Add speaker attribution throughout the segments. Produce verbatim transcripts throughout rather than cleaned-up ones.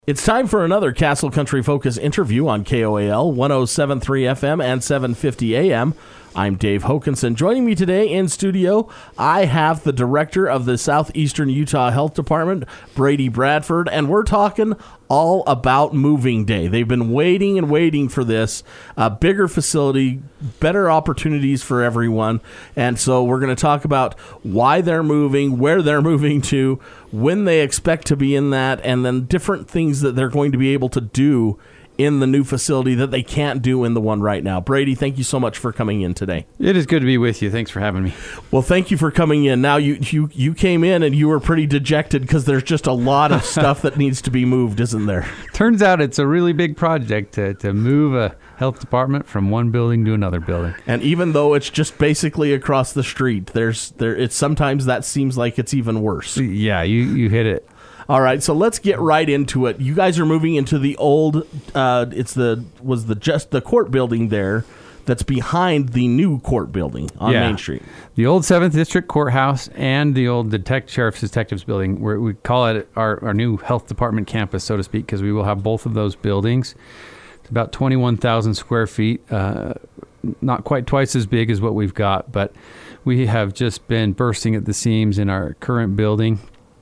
Speaker 1: It's time for another Castle Country Focus interview on K O A L one oh seven point three F M and seven fifty A M. I'm Dave Hokanson. Joining me today in studio, I have the director of the Southeastern Utah Health Department, Brady Bradford, and we're talking all about moving day. They've been waiting and waiting for this, a bigger facility, better opportunities for everyone, and so we're going to talk about why they're moving, where they're moving to, when they expect to be in that, and then different things that they're going to be able to do in the new facility that they can't do in the one right now. Brady, thank you so much for coming in today.
Speaker 2: It is good to be with you. Thanks for having me.
Speaker 1: Well, thank you for coming in. Now, you you, you came in and you were pretty dejected because there's just a lot of stuff that needs to be moved, isn't there?
Speaker 2: Turns out it's a really big project to, to move a health department from one building to another building.
Speaker 1: And even though it's just basically across the street, there's there it's sometimes that seems like it's even worse.
Speaker 2: Yeah, you, you hit it.
Speaker 1: All right, so let's get right into it. You guys are moving into the old, uh, it's the, was the just the court building there that's behind the new court building on
Speaker 2: yeah.
Speaker 1: Main Street.
Speaker 2: The old seventh District Courthouse and the old detect Sheriff's Detectives building, where we call it our, our new health department campus, so to speak, because we will have both of those buildings. It's about twenty-one thousand square feet, uh, not quite twice as big as what we've got, but we have just been bursting at the seams in our current building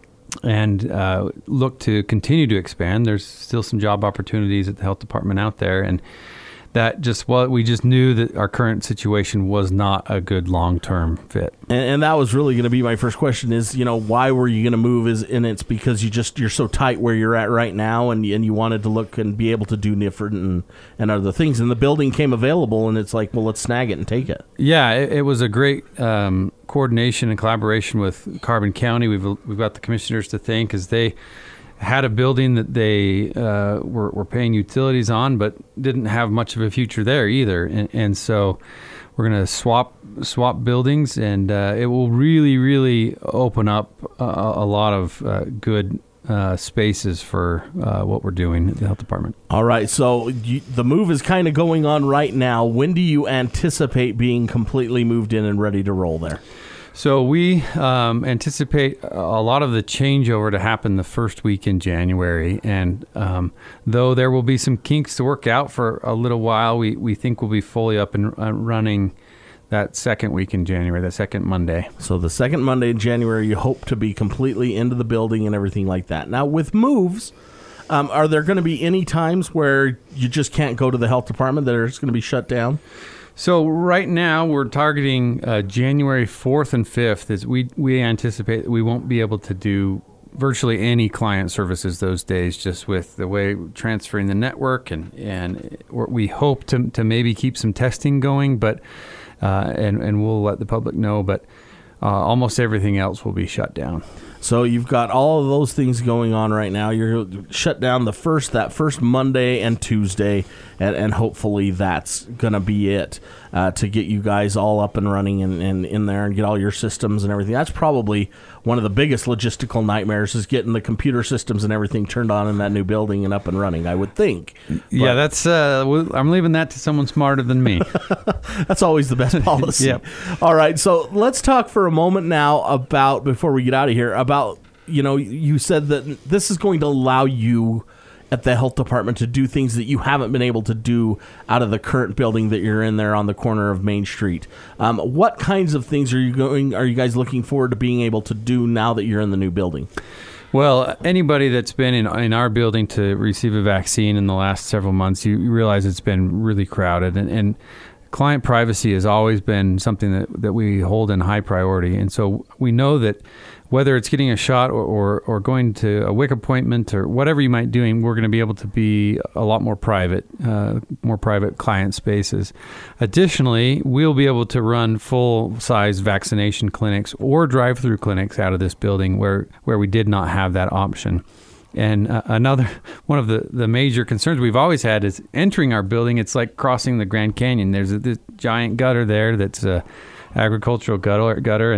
Speaker 2: and uh, look to continue to expand. There's still some job opportunities at the health department out there, and that just, well, we just knew that our current situation was not a good long-term fit.
Speaker 1: And, and that was really going to be my first question is, you know, why were you going to move? Is and it's because you just, you're so tight where you're at right now, and, and you wanted to look and be able to do different and, and other things. And the building came available, and it's like, well, let's snag it and take it. Yeah,
Speaker 2: it, it was a great um, coordination and collaboration with Carbon County. We've we've got the commissioners to thank, as they had a building that they uh, were, were paying utilities on, but didn't have much of a future there either. And, and so we're going to swap swap buildings, and uh, it will really, really open up a, a lot of uh, good uh, spaces for uh, what we're doing at the health department.
Speaker 1: All right, so you, the move is kind of going on right now. When do you anticipate being completely moved in and ready to roll there?
Speaker 2: So we um, anticipate a lot of the changeover to happen the first week in January, and um, though there will be some kinks to work out for a little while, we, we think we'll be fully up and uh, running that second week in January, that second Monday.
Speaker 1: So the second Monday in January, you hope to be completely into the building and everything like that. Now, with moves, um, are there going to be any times where you just can't go to the health department that are just going to be shut down?
Speaker 2: So right now we're targeting uh, January fourth and fifth. As we we anticipate that we won't be able to do virtually any client services those days, just with the way we're transferring the network, and and we hope to to maybe keep some testing going, but uh, and and we'll let the public know, but uh, almost everything else will be shut down.
Speaker 1: So you've got all of those things going on right now. You're shut down the first, that first Monday and Tuesday, and, and hopefully that's going to be it uh, to get you guys all up and running and, and in there and get all your systems and everything. That's probably one of the biggest logistical nightmares, is getting the computer systems and everything turned on in that new building and up and running, I would think.
Speaker 2: Yeah, but that's uh, I'm leaving that to someone smarter than me.
Speaker 1: That's always the best policy.
Speaker 2: Yep.
Speaker 1: All right, so let's talk for a moment now about, before we get out of here, about, you know, you said that this is going to allow you at the health department to do things that you haven't been able to do out of the current building that you're in there on the corner of Main Street. Um, what kinds of things are you going? Are you guys looking forward to being able to do now that you're in the new building?
Speaker 2: Well, anybody that's been in in our building to receive a vaccine in the last several months, you, you realize it's been really crowded, and, and client privacy has always been something that, that we hold in high priority. And so we know that whether it's getting a shot or, or, or going to a W I C appointment or whatever you might be doing, we're going to be able to be a lot more private, uh, more private client spaces. Additionally, we'll be able to run full-size vaccination clinics or drive-through clinics out of this building where, where we did not have that option. And uh, another one of the, the major concerns we've always had is entering our building. It's like crossing the Grand Canyon. There's a, this giant gutter there that's a agricultural gutter, gutter and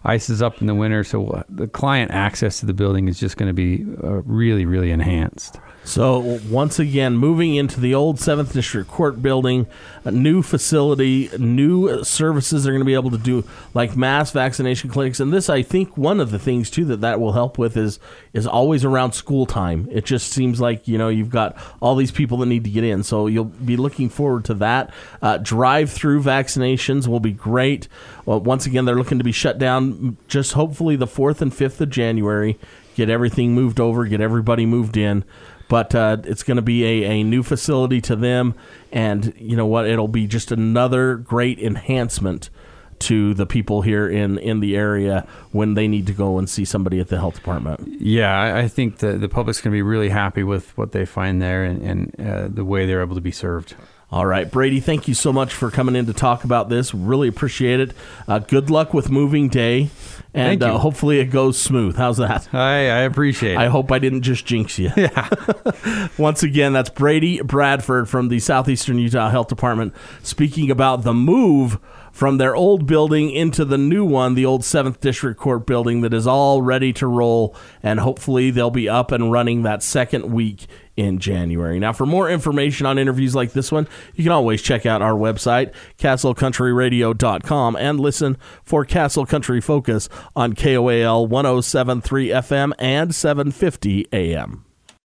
Speaker 2: ice is up in the winter, so the client access to the building is just going to be uh, really, really enhanced.
Speaker 1: So once again, moving into the old seventh District Court building, a new facility, new services they're going to be able to do, like mass vaccination clinics. And this, I think, one of the things, too, that that will help with is is always around school time. It just seems like, you know, you've got all these people that need to get in. So you'll be looking forward to that. Uh, drive-through vaccinations will be great. Well, once again, they're looking to be shut down just hopefully the fourth and fifth of January, get everything moved over, get everybody moved in. But uh, it's going to be a, a new facility to them, and you know what? It'll be just another great enhancement to the people here in, in the area when they need to go and see somebody at the health department.
Speaker 2: Yeah, I, I think the, the public's going to be really happy with what they find there and, and uh, the way they're able to be served.
Speaker 1: All right, Brady, thank you so much for coming in to talk about this. Really appreciate it. Uh, good luck with moving day, and uh, hopefully it goes smooth. How's that?
Speaker 2: I, I appreciate it.
Speaker 1: I hope I didn't just jinx you.
Speaker 2: Yeah.
Speaker 1: Once again, that's Brady Bradford from the Southeastern Utah Health Department speaking about the move from their old building into the new one, the old seventh District Court building that is all ready to roll, and hopefully they'll be up and running that second week in January. Now, for more information on interviews like this one, you can always check out our website, castle country radio dot com, and listen for Castle Country Focus on K O A L one oh seven point three F M and seven fifty A M.